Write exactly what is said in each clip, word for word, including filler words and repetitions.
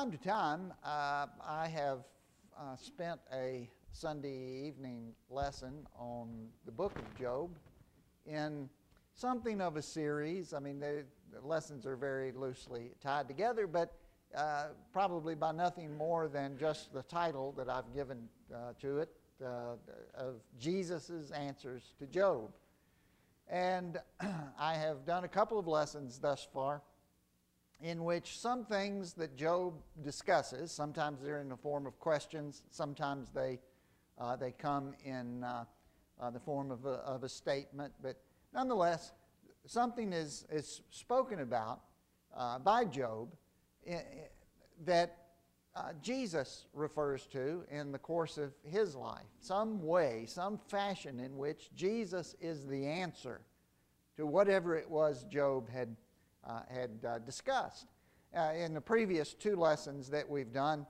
time to time, uh, I have uh, spent a Sunday evening lesson on the book of Job in something of a series. I mean, they, the lessons are very loosely tied together, but uh, probably by nothing more than just the title that I've given uh, to it, uh, of Jesus' Answers to Job. And I have done a couple of lessons thus far in which some things that Job discusses, sometimes they're in the form of questions, sometimes they uh, they come in uh, uh, the form of a, of a statement, but nonetheless, something is, is spoken about uh, by Job in, in, that uh, Jesus refers to in the course of his life. Some way, some fashion in which Jesus is the answer to whatever it was Job had Uh, had uh, discussed. Uh, in the previous two lessons that we've done,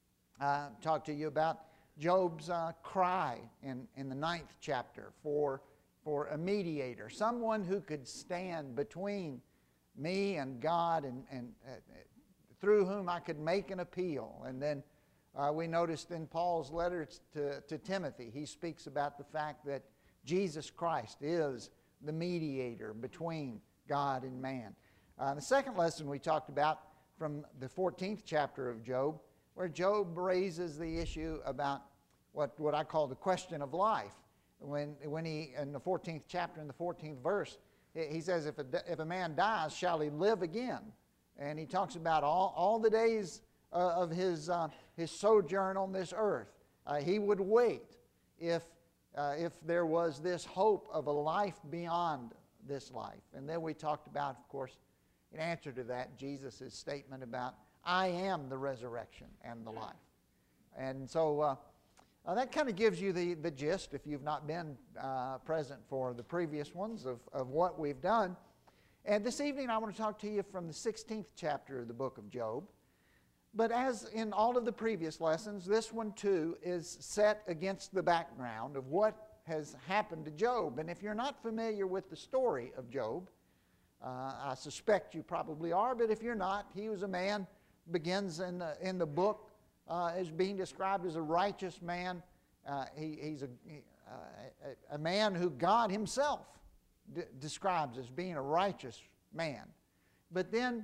I uh, talked to you about Job's uh, cry in, in the ninth chapter for, for a mediator, someone who could stand between me and God and, and uh, through whom I could make an appeal. And then uh, we noticed in Paul's letter to, to Timothy, he speaks about the fact that Jesus Christ is the mediator between God and man. Uh, the second lesson we talked about from the fourteenth chapter of Job, where Job raises the issue about what, what I call the question of life. When, when he, in the fourteenth chapter, in the fourteenth verse, he says, if a, if a man dies, shall he live again? And he talks about all, all the days uh, of his, uh, his sojourn on this earth. Uh, he would wait if, uh, if there was this hope of a life beyond this life. And then we talked about, of course, in answer to that, Jesus' statement about, I am the resurrection and the life. And so uh, uh, that kind of gives you the, the gist, if you've not been uh, present for the previous ones, of, of what we've done. And this evening I want to talk to you from the sixteenth chapter of the book of Job. But as in all of the previous lessons, this one too is set against the background of what has happened to Job. And if you're not familiar with the story of Job, Uh, I suspect you probably are, but if you're not, he was a man, begins in the, in the book uh, as being described as a righteous man. Uh, he, he's a, uh, a, a man who God himself d- describes as being a righteous man. But then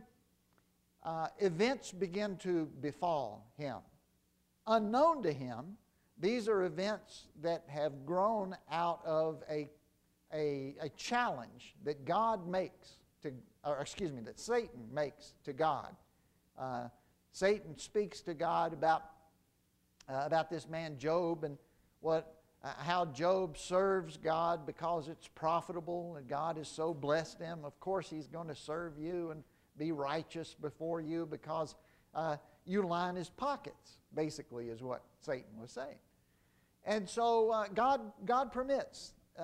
uh, events begin to befall him. Unknown to him, these are events that have grown out of a, a, a challenge that God makes. To, or excuse me, that Satan makes to God. Uh, Satan speaks to God about, uh, about this man Job and what, uh, how Job serves God because it's profitable and God has so blessed him. Of course he's going to serve you and be righteous before you because uh, you line his pockets, basically is what Satan was saying. And so uh, God, God permits uh,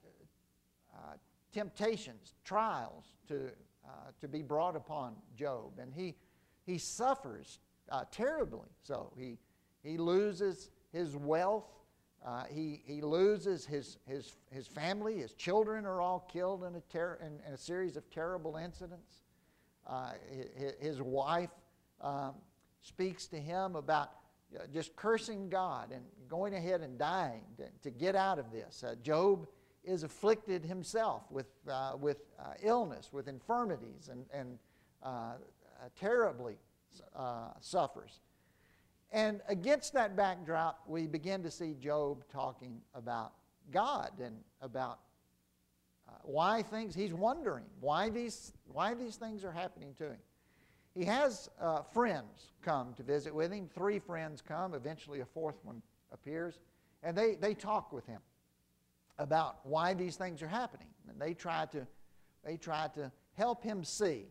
uh, temptations, trials to, uh, to be brought upon Job. And he, he suffers uh, terribly. So he, he loses his wealth. Uh, he, he loses his, his, his family. His children are all killed in a, ter- in, in a series of terrible incidents. Uh, his, his wife um, speaks to him about uh, just cursing God and going ahead and dying to, to get out of this. Uh, Job is afflicted himself with, uh, with uh, illness, with infirmities, and, and uh, uh, terribly uh, suffers. And against that backdrop, we begin to see Job talking about God and about uh, why things, he's wondering why these, why these things are happening to him. He has uh, friends come to visit with him. Three friends come. Eventually a fourth one appears. And they, they talk with him about why these things are happening. And they try to, they try to help him see.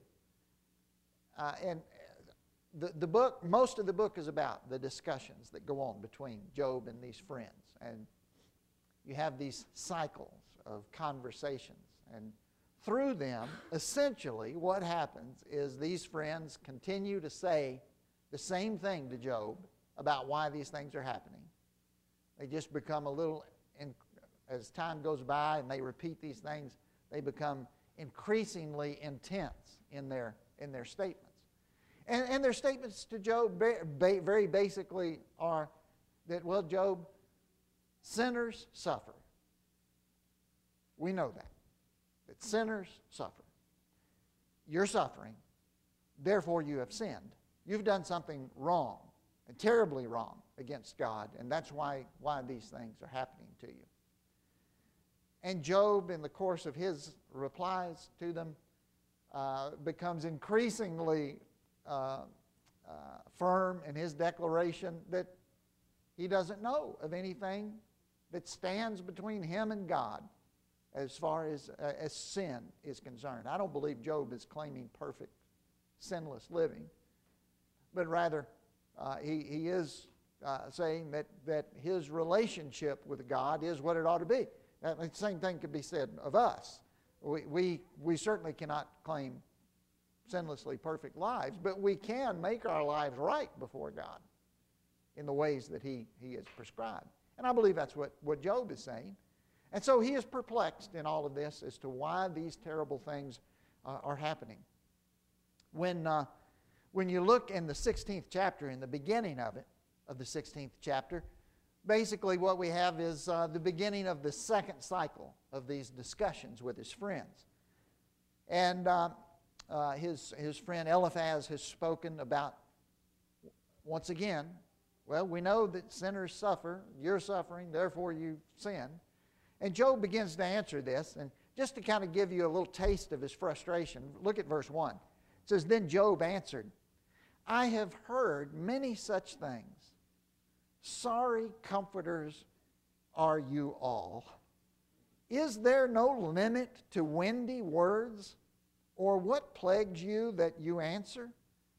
Uh, and the, the book, most of the book is about the discussions that go on between Job and these friends. And you have these cycles of conversations. And through them, essentially what happens is these friends continue to say the same thing to Job about why these things are happening. They just become a little... In, As time goes by and they repeat these things, they become increasingly intense in their, in their statements. And, and their statements to Job very basically are that, well, Job, sinners suffer. We know that, that sinners suffer. You're suffering, therefore you have sinned. You've done something wrong, and terribly wrong against God, and that's why, why these things are happening to you. And Job, in the course of his replies to them, uh, becomes increasingly uh, uh, firm in his declaration that he doesn't know of anything that stands between him and God as far as, uh, as sin is concerned. I don't believe Job is claiming perfect, sinless living, but rather uh, he, he is uh, saying that, that his relationship with God is what it ought to be. Uh, the same thing could be said of us. We, we, we certainly cannot claim sinlessly perfect lives, but we can make our lives right before God in the ways that he, he has prescribed. And I believe that's what, what Job is saying. And so he is perplexed in all of this as to why these terrible things uh, are happening. When, uh, when you look in the sixteenth chapter, in the beginning of it, of the sixteenth chapter, basically what we have is uh, the beginning of the second cycle of these discussions with his friends. And uh, uh, his, his friend Eliphaz has spoken about, once again, well, we know that sinners suffer. You're suffering, therefore you sin. And Job begins to answer this. And just to kind of give you a little taste of his frustration, look at verse one. It says, "Then Job answered, I have heard many such things. Sorry comforters are you all. Is there no limit to windy words? Or what plagues you that you answer?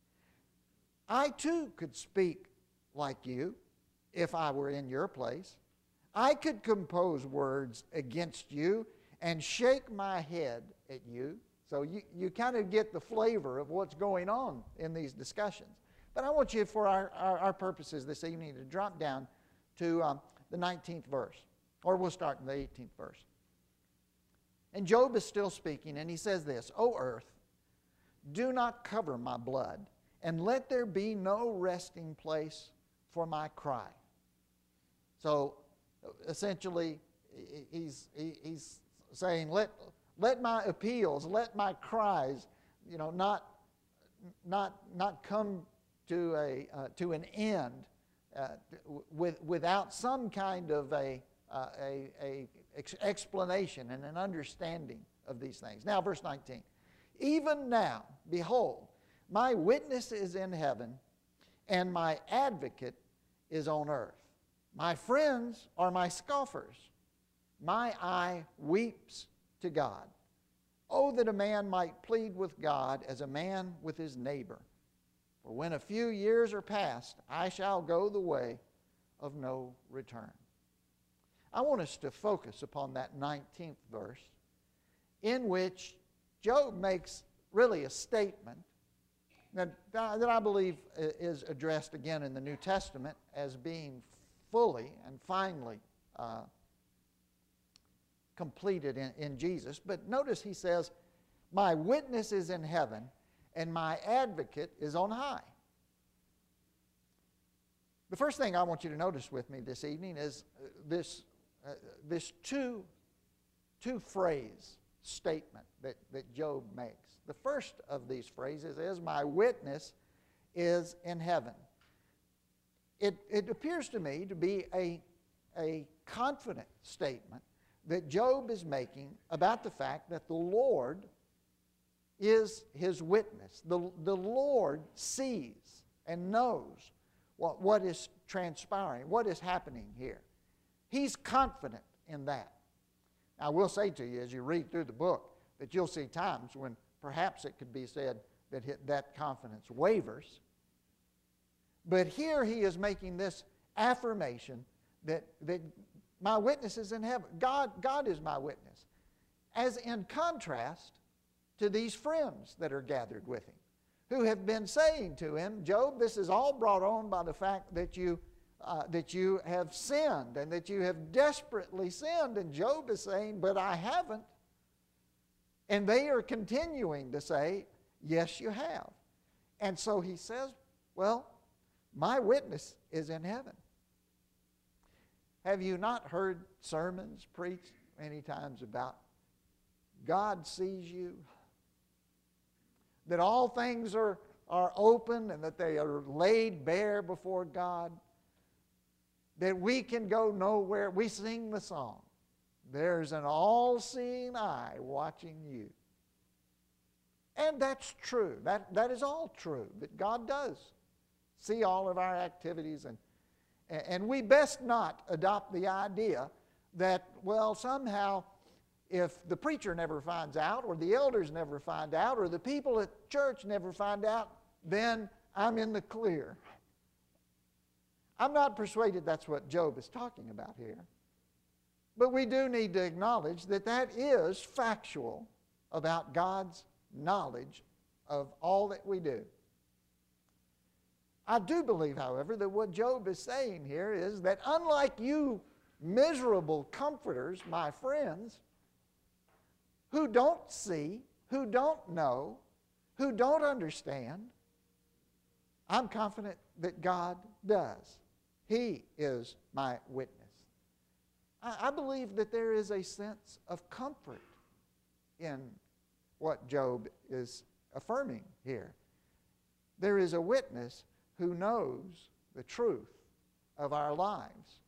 I too could speak like you if I were in your place. I could compose words against you and shake my head at you." So you, you kind of get the flavor of what's going on in these discussions. But I want you, for our, our, our purposes this evening, to drop down to um, the nineteenth verse. Or we'll start in the eighteenth verse. And Job is still speaking, and he says this, "O earth, do not cover my blood, and let there be no resting place for my cry." So essentially, he's, he's saying, let, let my appeals, let my cries, you know, not, not, not come to, a, uh, to an end uh, with, without some kind of a, uh, a, a ex explanation and an understanding of these things. Now, verse nineteen. "Even now, behold, my witness is in heaven, and my advocate is on earth. My friends are my scoffers. My eye weeps to God. Oh, that a man might plead with God as a man with his neighbor. For when a few years are past, I shall go the way of no return." I want us to focus upon that nineteenth verse, in which Job makes really a statement that, that I believe is addressed again in the New Testament as being fully and finally uh, completed in, in Jesus. But notice he says, "My witness is in heaven, and my advocate is on high." The first thing I want you to notice with me this evening is this, uh, this two, two phrase statement that, that Job makes. The first of these phrases is, "My witness is in heaven." It, it appears to me to be a, a confident statement that Job is making about the fact that the Lord is his witness. The, the Lord sees and knows what, what is transpiring, what is happening here. He's confident in that. Now, I will say to you, as you read through the book, that you'll see times when perhaps it could be said that that confidence wavers. But here he is making this affirmation that, that my witness is in heaven. God, God is my witness. As in contrast to these friends that are gathered with him, who have been saying to him, "Job, this is all brought on by the fact that you, uh, that you have sinned and that you have desperately sinned." And Job is saying, "But I haven't." And they are continuing to say, "Yes, you have." And so he says, well, my witness is in heaven. Have you not heard sermons preached many times about God sees you? That all things are, are open and that they are laid bare before God? That we can go nowhere. We sing the song, there's an all-seeing eye watching you. And that's true. That, that is all true, that God does see all of our activities. And, and we best not adopt the idea that, well, somehow if the preacher never finds out, or the elders never find out, or the people at church never find out, then I'm in the clear. I'm not persuaded that's what Job is talking about here. But we do need to acknowledge that that is factual about God's knowledge of all that we do. I do believe, however, that what Job is saying here is that unlike you miserable comforters, my friends, who don't see, who don't know, who don't understand, I'm confident that God does. He is my witness. I, I believe that there is a sense of comfort in what Job is affirming here. There is a witness who knows the truth of our lives.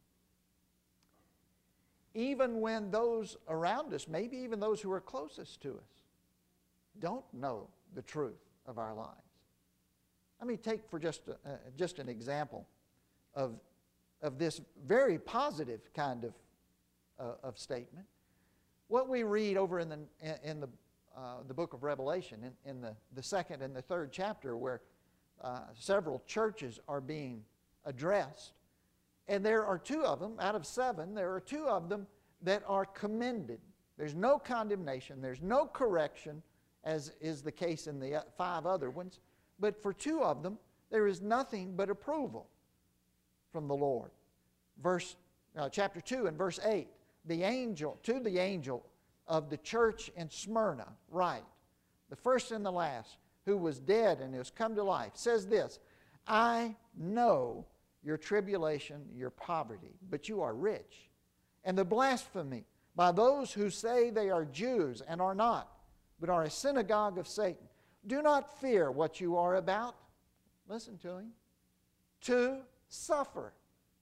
Even when those around us, maybe even those who are closest to us, don't know the truth of our lives. Let me take for just, a, uh, just an example of, of this very positive kind of, uh, of statement. What we read over in the, in the, uh, the book of Revelation, in, in the, the second and the third chapter, where uh, several churches are being addressed. And there are two of them, out of seven, there are two of them that are commended. There's no condemnation, there's no correction, as is the case in the five other ones. But for two of them, there is nothing but approval from the Lord. Verse, uh, chapter two and verse eight, the angel, to the angel of the church in Smyrna, write, the first and the last, who was dead and has come to life, says this, I know your tribulation, your poverty, but you are rich. And the blasphemy by those who say they are Jews and are not, but are a synagogue of Satan. Do not fear what you are about. Listen to him. To suffer.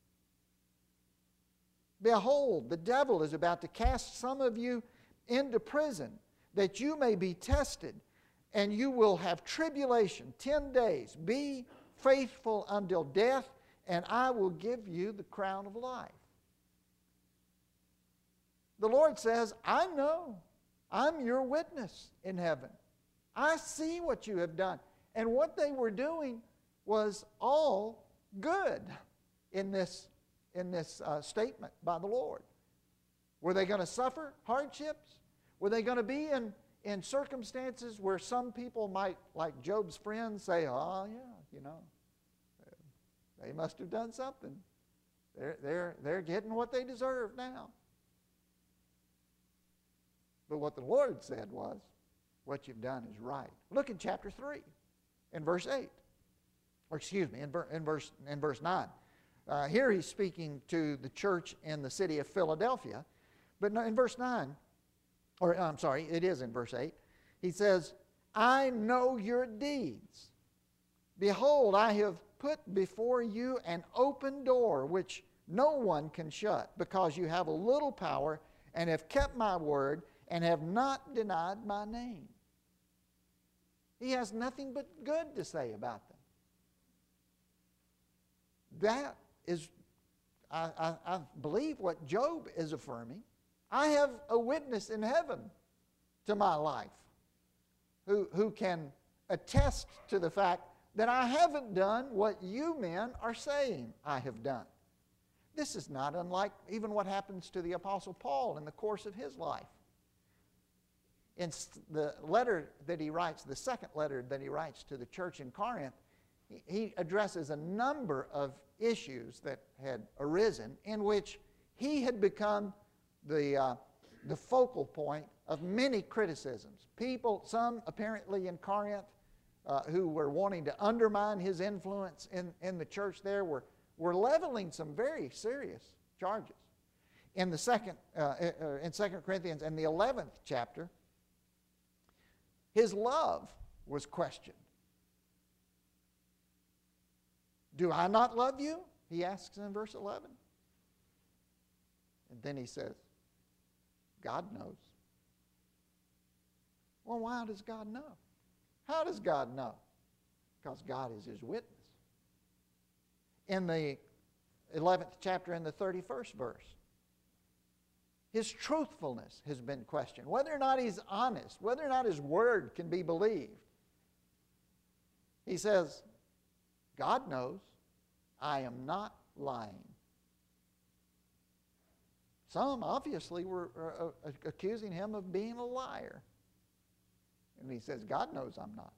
Behold, the devil is about to cast some of you into prison, that you may be tested, and you will have tribulation ten days. Be faithful until death, and I will give you the crown of life. The Lord says, I know. I'm your witness in heaven. I see what you have done. And what they were doing was all good in this, in this uh, statement by the Lord. Were they going to suffer hardships? Were they going to be in, in circumstances where some people might, like Job's friends, say, oh, yeah, you know, they must have done something. They're, they're, they're getting what they deserve now. But what the Lord said was, what you've done is right. Look in chapter three, in verse eight. Or excuse me, in, ver, in, verse, in verse nine. Uh, here he's speaking to the church in the city of Philadelphia. But in verse nine, or I'm sorry, it is in verse eight. He says, I know your deeds. Behold, I have put before you an open door which no one can shut, because you have a little power and have kept my word and have not denied my name. He has nothing but good to say about them. That is, I, I, I believe, what Job is affirming. I have a witness in heaven to my life who, who can attest to the fact that I haven't done what you men are saying I have done. This is not unlike even what happens to the Apostle Paul in the course of his life. In the letter that he writes, the second letter that he writes to the church in Corinth, he addresses a number of issues that had arisen in which he had become the, uh, the focal point of many criticisms. People, some apparently in Corinth, uh, who were wanting to undermine his influence in, in the church there were, were leveling some very serious charges. In the second, uh, in Second Corinthians, in the eleventh chapter, his love was questioned. Do I not love you? He asks in verse eleven. And then he says, God knows. Well, why does God know? How does God know? Because God is his witness. In the eleventh chapter, in the thirty-first verse, his truthfulness has been questioned. Whether or not he's honest, whether or not his word can be believed. He says, God knows I am not lying. Some obviously were uh, accusing him of being a liar. And he says, God knows I'm not.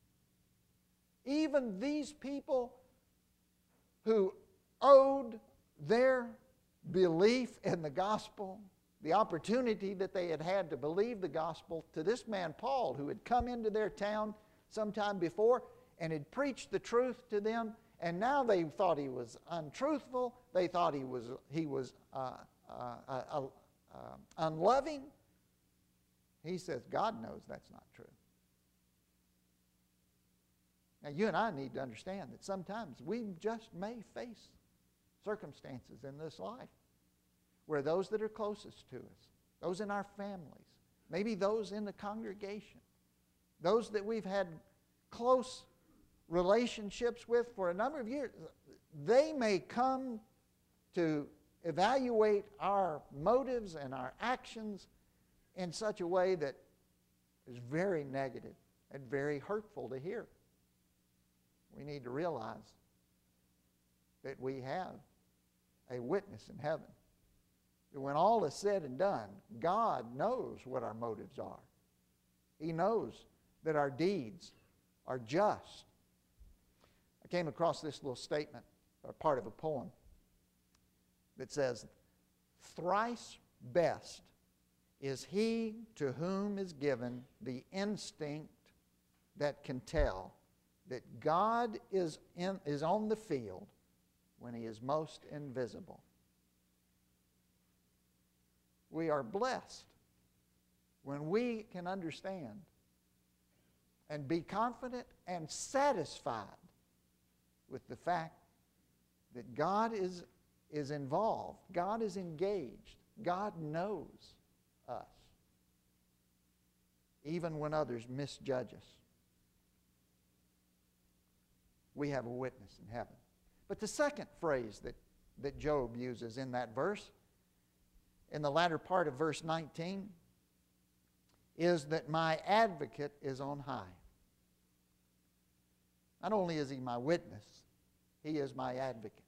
Even these people who owed their belief in the gospel, the opportunity that they had had to believe the gospel, to this man Paul, who had come into their town sometime before and had preached the truth to them, and now they thought he was untruthful. They thought he was he was uh, uh, uh, uh, uh, unloving. He says, God knows that's not true. Now, you and I need to understand that sometimes we just may face circumstances in this life where those that are closest to us, those in our families, maybe those in the congregation, those that we've had close relationships with for a number of years, they may come to evaluate our motives and our actions in such a way that is very negative and very hurtful to hear. We need to realize that we have a witness in heaven. That when all is said and done, God knows what our motives are. He knows that our deeds are just. I came across this little statement, or part of a poem, that says, thrice best is he to whom is given the instinct that can tell that God is, in, is on the field when he is most invisible. We are blessed when we can understand and be confident and satisfied with the fact that God is, is involved, God is engaged, God knows us, even when others misjudge us. We have a witness in heaven. But the second phrase that, that Job uses in that verse, in the latter part of verse nineteen, is that my advocate is on high. Not only is he my witness, he is my advocate.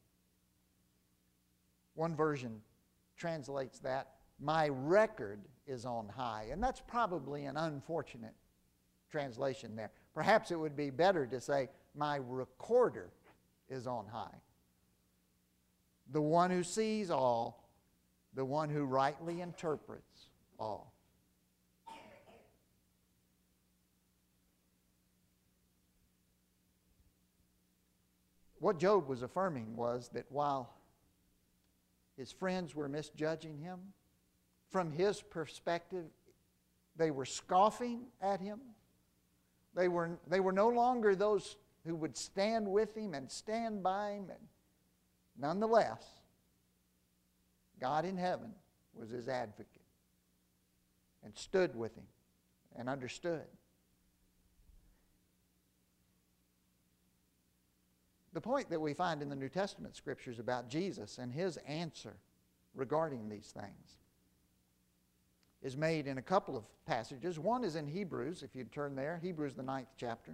One version translates that, my record is on high. And that's probably an unfortunate translation there. Perhaps it would be better to say, my recorder is on high. The one who sees all, the one who rightly interprets all. What Job was affirming was that while his friends were misjudging him, from his perspective, they were scoffing at him. They were, they were no longer those who would stand with him and stand by him. And nonetheless, God in heaven was his advocate and stood with him and understood. The point that we find in the New Testament scriptures about Jesus and his answer regarding these things is made in a couple of passages. One is in Hebrews, if you'd turn there, Hebrews the ninth chapter,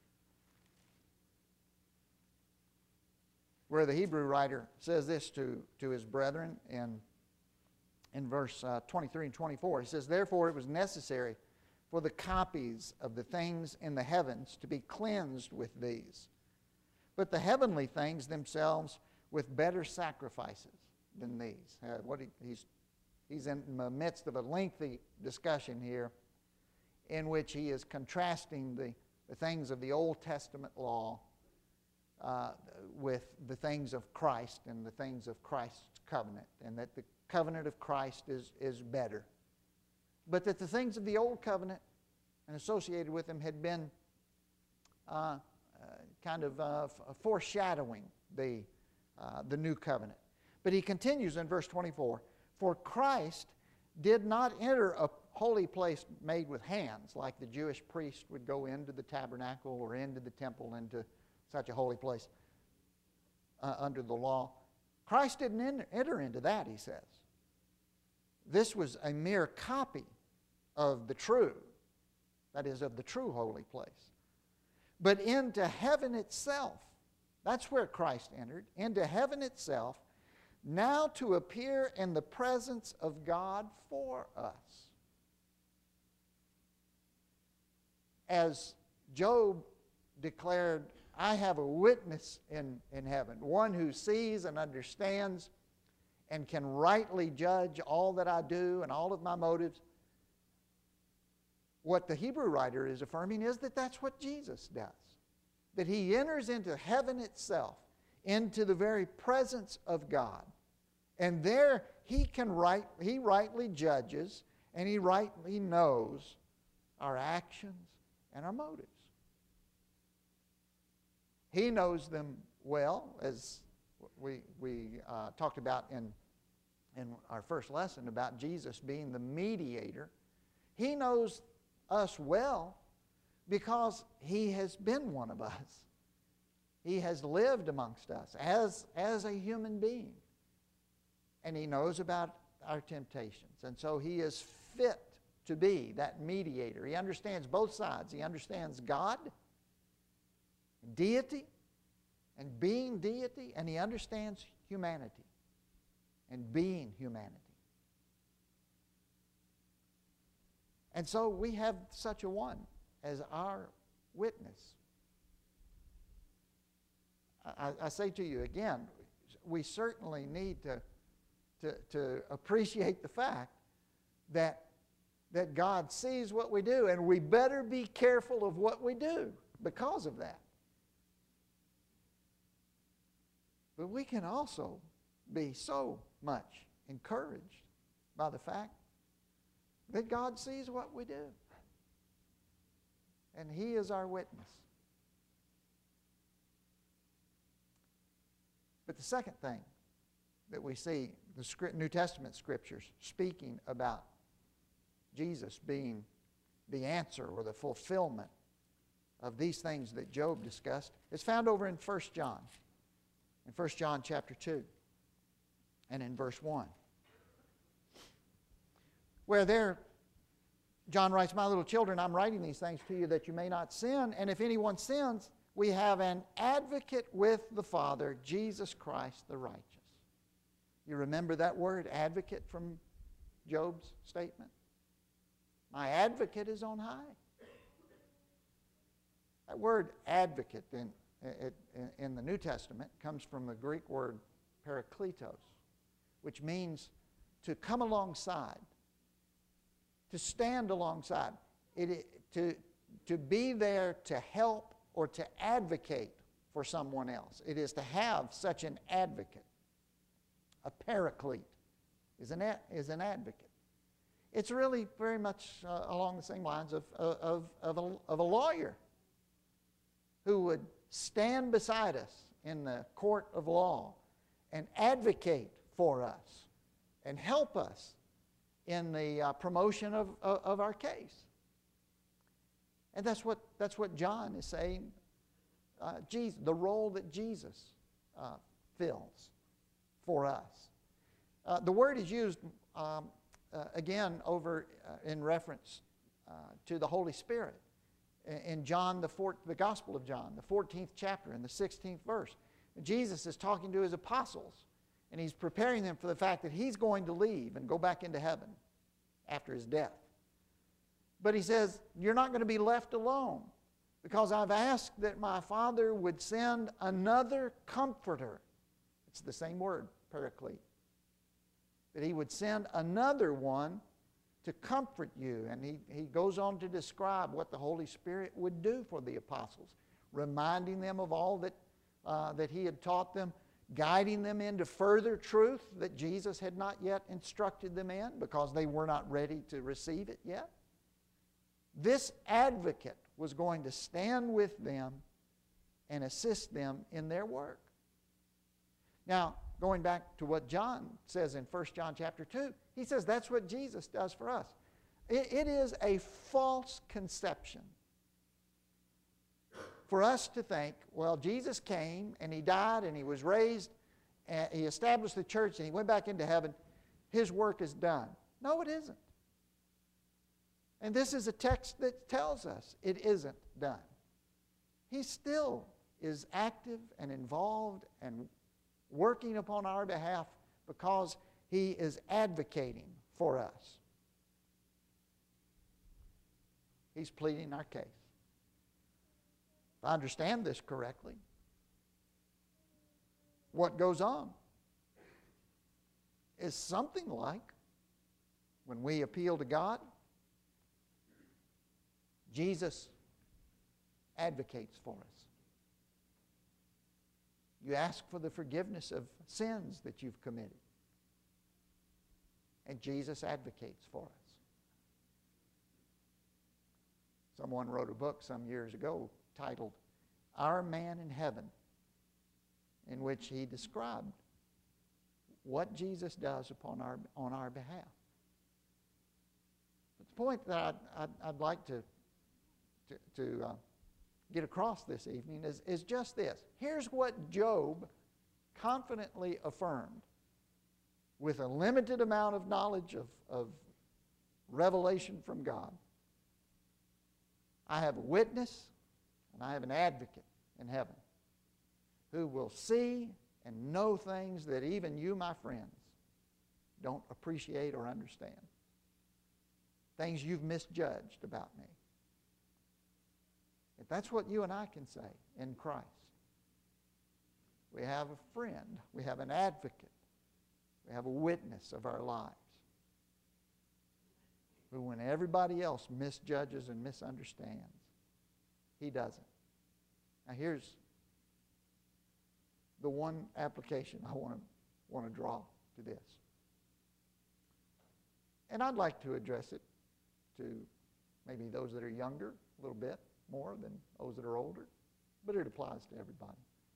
where the Hebrew writer says this to, to his brethren in, in verse uh, twenty-three and twenty-four. He says, therefore it was necessary for the copies of the things in the heavens to be cleansed with these, but the heavenly things themselves with better sacrifices than these. Uh, what he, he's, he's in the midst of a lengthy discussion here in which he is contrasting the, the things of the Old Testament law uh, with the things of Christ and the things of Christ's covenant, and that the covenant of Christ is, is better. But that the things of the Old Covenant and associated with them had been uh, uh, kind of uh, foreshadowing the, uh, the new covenant. But he continues in verse twenty-four, for Christ did not enter a holy place made with hands, like the Jewish priest would go into the tabernacle or into the temple, into such a holy place uh, under the law. Christ didn't enter, enter into that, he says. This was a mere copy of the true, that is, of the true holy place. But into heaven itself, that's where Christ entered, into heaven itself, now to appear in the presence of God for us. As Job declared, I have a witness in, in heaven, one who sees and understands and can rightly judge all that I do and all of my motives. What the Hebrew writer is affirming is that that's what Jesus does. That he enters into heaven itself, into the very presence of God. And there he can right, he rightly judges and he rightly knows our actions and our motives. He knows them well, as we, we uh, talked about in, in our first lesson about Jesus being the mediator. He knows us well because he has been one of us. He has lived amongst us as, as a human being. And he knows about our temptations. And so he is fit to be that mediator. He understands both sides. He understands God, deity, and being deity, and he understands humanity and being humanity. And so we have such a one as our witness. I, I say to you again, we certainly need to, to, to appreciate the fact that, that God sees what we do, and we better be careful of what we do because of that. But we can also be so much encouraged by the fact that God sees what we do. And he is our witness. But the second thing that we see the New Testament scriptures speaking about Jesus being the answer or the fulfillment of these things that Job discussed is found over in First John. In First John chapter two and in verse one. Where there, John writes, my little children, I'm writing these things to you that you may not sin. And if anyone sins, we have an advocate with the Father, Jesus Christ the righteous. You remember that word, advocate, from Job's statement? My advocate is on high. That word advocate in, in, in the New Testament comes from the Greek word parakletos, which means to come alongside, to stand alongside, it, to, to be there to help or to advocate for someone else. It is to have such an advocate. A paraclete is an, is an advocate. It's really very much uh, along the same lines of, of, of, a, of a lawyer who would stand beside us in the court of law and advocate for us and help us in the uh, promotion of, of, of our case. And that's what, that's what John is saying, uh, Jesus, the role that Jesus uh, fills for us. Uh, the word is used um, uh, again over uh, in reference uh, to the Holy Spirit. In John, the, fourth, the Gospel of John, the fourteenth chapter and the sixteenth verse, Jesus is talking to his apostles, and he's preparing them for the fact that he's going to leave and go back into heaven after his death. But he says, you're not going to be left alone, because I've asked that my Father would send another comforter. It's the same word, paraclete. That he would send another one to comfort you. And he, he goes on to describe what the Holy Spirit would do for the apostles, reminding them of all that, uh, that he had taught them, guiding them into further truth that Jesus had not yet instructed them in because they were not ready to receive it yet. This advocate was going to stand with them and assist them in their work. Now, going back to what John says in First John chapter two, he says that's what Jesus does for us. It, it is a false conception for us to think, well, Jesus came and he died and he was raised and he established the church and he went back into heaven. His work is done. No, it isn't. And this is a text that tells us it isn't done. He still is active and involved and working upon our behalf because he is advocating for us. He's pleading our case. If I understand this correctly, what goes on is something like when we appeal to God, Jesus advocates for us. You ask for the forgiveness of sins that you've committed, and Jesus advocates for us. Someone wrote a book some years ago titled Our Man in Heaven, in which he described what Jesus does upon our, on our behalf. But the point that I'd, I'd, I'd like to, to, to uh, get across this evening is, is just this. Here's what Job confidently affirmed with a limited amount of knowledge of, of revelation from God. I have a witness and I have an advocate in heaven who will see and know things that even you, my friends, don't appreciate or understand. Things you've misjudged about me. If that's what you and I can say in Christ. We have a friend. We have an advocate. We have a witness of our lives. Who, when everybody else misjudges and misunderstands, he doesn't. Now here's the one application I want to, want to draw to this. And I'd like to address it to maybe those that are younger a little bit more than those that are older, but it applies to everybody.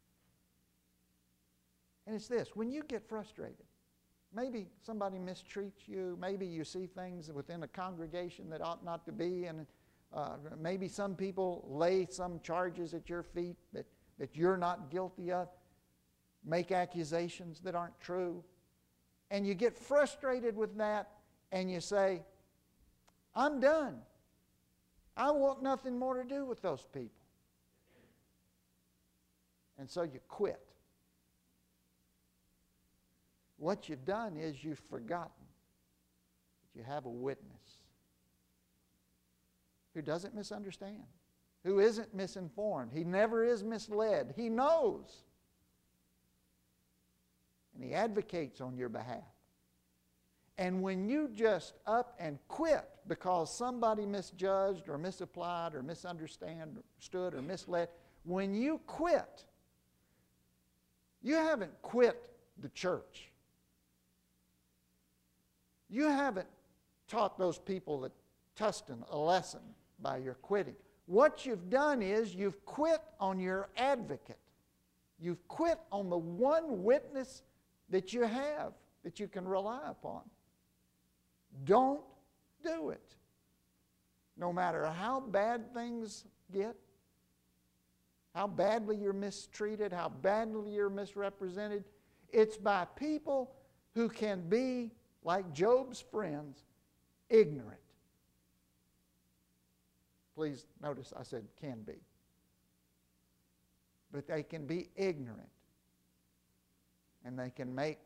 And it's this: when you get frustrated, maybe somebody mistreats you, maybe you see things within a congregation that ought not to be, and uh, maybe some people lay some charges at your feet that, that you're not guilty of, make accusations that aren't true, and you get frustrated with that, and you say, I'm done. I want nothing more to do with those people. And so you quit. What you've done is you've forgotten that you have a witness who doesn't misunderstand, who isn't misinformed. He never is misled. He knows. And he advocates on your behalf. And when you just up and quit because somebody misjudged or misapplied or misunderstood or misled, when you quit, you haven't quit the church. You haven't taught those people at Tustin a lesson by your quitting. What you've done is you've quit on your advocate. You've quit on the one witness that you have that you can rely upon. Don't do it. No matter how bad things get, how badly you're mistreated, how badly you're misrepresented, it's by people who can be, like Job's friends, ignorant. Please notice I said can be. But they can be ignorant. And they can make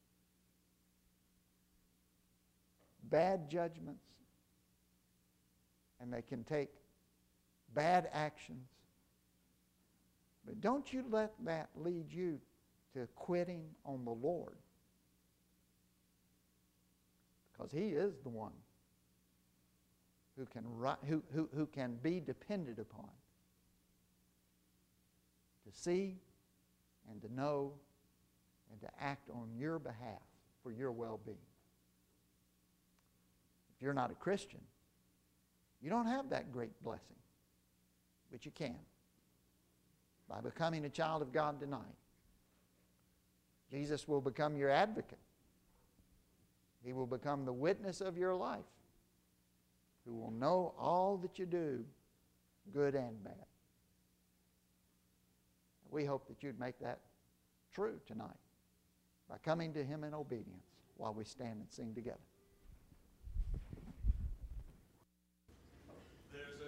bad judgments. And they can take bad actions. But don't you let that lead you to quitting on the Lord. Because He is the one who can, ri- who, who, who can be depended upon to see and to know and to act on your behalf for your well-being. If you're not a Christian, you don't have that great blessing, but you can. By becoming a child of God tonight, Jesus will become your advocate. He will become the witness of your life, who will know all that you do, good and bad. We hope that you'd make that true tonight by coming to Him in obedience while we stand and sing together.